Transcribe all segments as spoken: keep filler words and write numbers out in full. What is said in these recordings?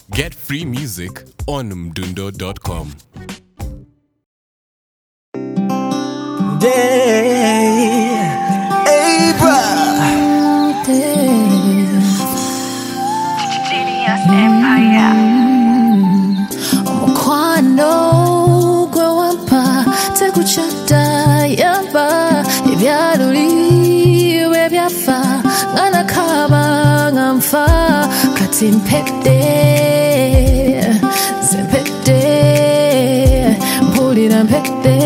Get free music on mdundo dot com. Day, hey, bruh. Genius Empire. Omukwano gwe wampa tekukyadda yamba ebyaluli bwe byafa nga nakaba nga nfa kati mpedde nze mpedde mpulira mpedde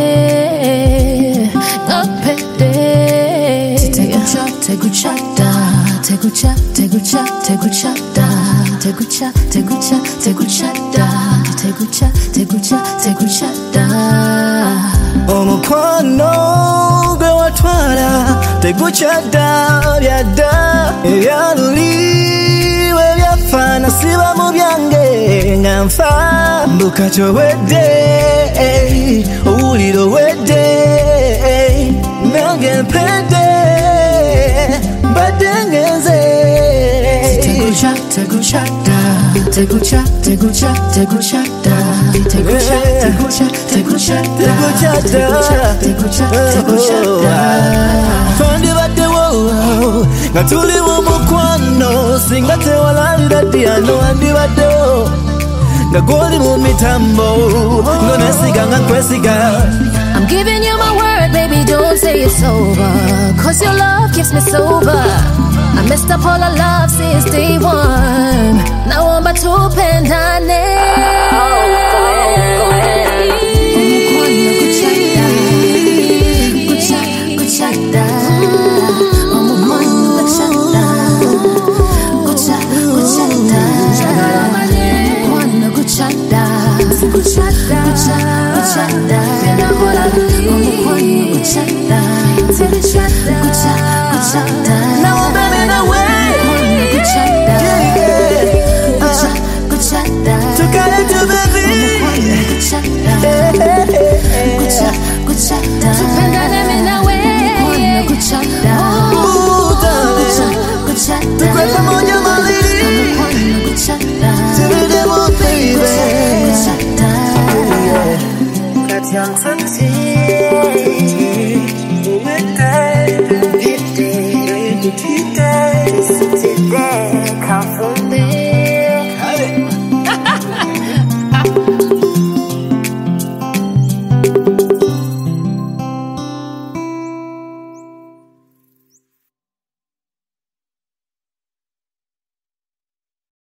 nga mpedde tegucha teguchadda tegucha tegucha teguchadda tegucha tegucha teguchadda tegucha tegucha teguchadda Omukwano gwe watwala tegukyadda byadda ebyaluli bwe byafa nasiba mu byange nga nfa mbuka kyowedde owulira owedde nange mpedde mbadde ngenze tegucha teguchadda tegucha tegucha teguchadda tegucha tegucha teguchadda tegucha tegucha teguchadda twandibaddewo nga tuli mu mukwano singa tewalalira ddiyano wandibaddewo nga gwoli mu mitambo ng'onesiga nga nkwesiga. I'm giving you my word, baby, don't say it's over, cause your love keeps me sober. I messed up all our love since day one. Now I'm about to pen down.